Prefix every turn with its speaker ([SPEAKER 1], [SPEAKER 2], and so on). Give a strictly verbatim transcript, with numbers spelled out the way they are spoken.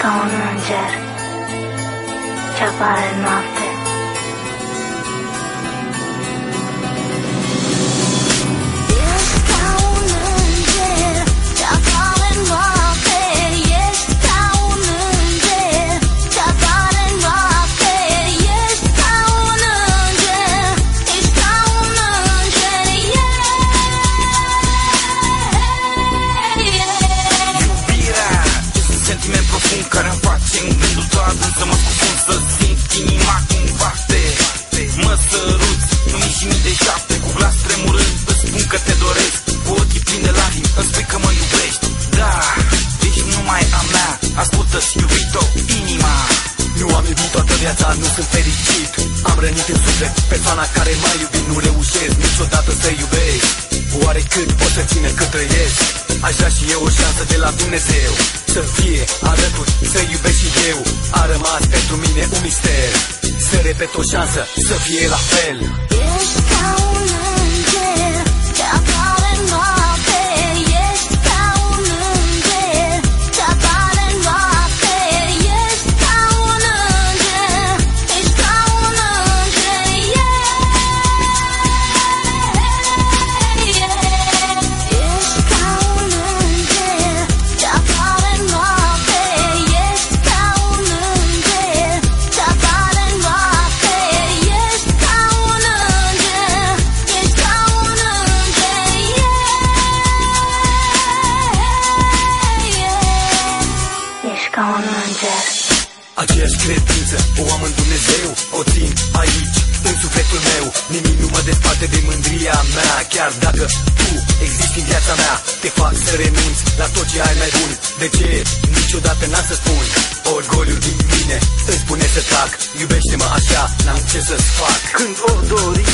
[SPEAKER 1] ca un înger ce apare în noapte.
[SPEAKER 2] Care îmi face în gândul tău adânc să mă scufund, să simt inima cum bate. Mă săruți, nu mii și mii de șapte, cu glas tremurând îți spun că te doresc. Cu ochii plini de lacrimi îmi spui că mă iubești. Da, ești numai a mea, ascultă-ți iubito, inima.
[SPEAKER 3] Nu am iubit toată viața, nu sunt fericit. Am rănit în suflet persoana care m-a iubit. Nu reușesc niciodată să iubesc. Oare cât pot să țină cât trăiesc? Aș vrea și eu o șansă de la Dumnezeu, să fie alături, să iubesc și eu. A rămas pentru mine un mister, să repet o șansă, să fie la fel.
[SPEAKER 1] Ești ca un înger ce apare în noapte. Ești ca un înger ce apare în noapte. Ești ca un înger, ești ca un înger, yeah, yeah. Ești ca un înger ce apare în noapte. Ești ca un înger ce apare în noapte. Ești ca un înger, ești ca un înger, yeah, yeah. Ești ca un înger.
[SPEAKER 3] Aceeași credință o am în Dumnezeu, o țin aici, în sufletul meu. Nimic nu mă desparte de mândria mea. Chiar dacă tu existi în viața mea, te fac să renunți la tot ce ai mai bun. De ce? Niciodată n-am să spun. Orgoliul din mine îmi spune să tac. Iubește-mă așa, n-am ce să-ți fac.
[SPEAKER 4] Când o dori